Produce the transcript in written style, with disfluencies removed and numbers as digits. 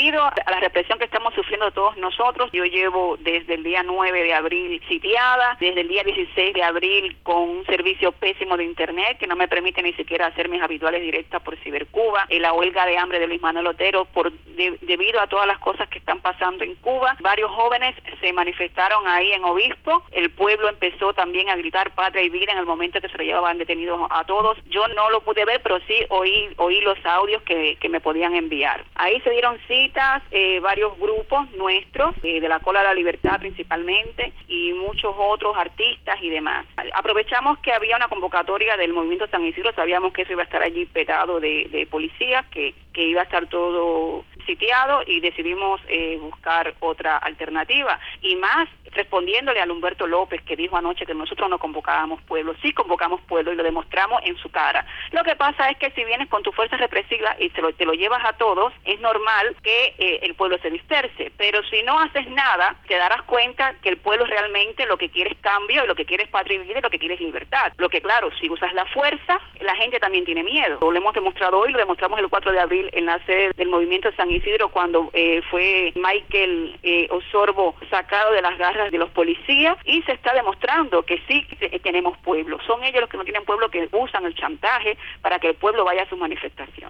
debido a la represión que estamos sufriendo todos nosotros, yo llevo desde el día 9 de abril sitiada, desde el día 16 de abril con un servicio pésimo de internet que no me permite ni siquiera hacer mis habituales directas por Cibercuba, la huelga de hambre de Luis Manuel Otero debido a todas las cosas que están pasando en Cuba. Varios jóvenes se manifestaron ahí en Obispo, el pueblo empezó también a gritar patria y vida en el momento que se lo llevaban detenidos a todos. Yo no lo pude ver, pero sí oí los audios que me podían enviar. Ahí se dieron citas varios grupos nuestros, de la Cola de la Libertad principalmente, y muchos otros artistas y demás. Aprovechamos que había una convocatoria del Movimiento San Isidro, sabíamos que eso iba a estar allí petado de policías, que iba a estar todo sitiado, y decidimos buscar otra alternativa, y más respondiéndole a Humberto López, que dijo anoche que nosotros no convocábamos pueblo. Sí convocamos pueblo y lo demostramos en su cara. Lo que pasa es que si vienes con tu fuerza represiva y te lo llevas a todos, es normal que el pueblo se disperse, pero si no haces nada, te darás cuenta que el pueblo realmente lo que quiere es cambio, y lo que quiere es patria y vida, y lo que quiere es libertad. Lo que claro, si usas la fuerza, la gente también tiene miedo. Lo hemos demostrado hoy, lo demostramos el 4 de abril en la sede del Movimiento San Isidro, cuando fue Michael Osorbo sacado de las garras de los policías, y se está demostrando que sí tenemos pueblo. Son ellos los que no tienen pueblo, que usan el chantaje para que el pueblo vaya a sus manifestaciones.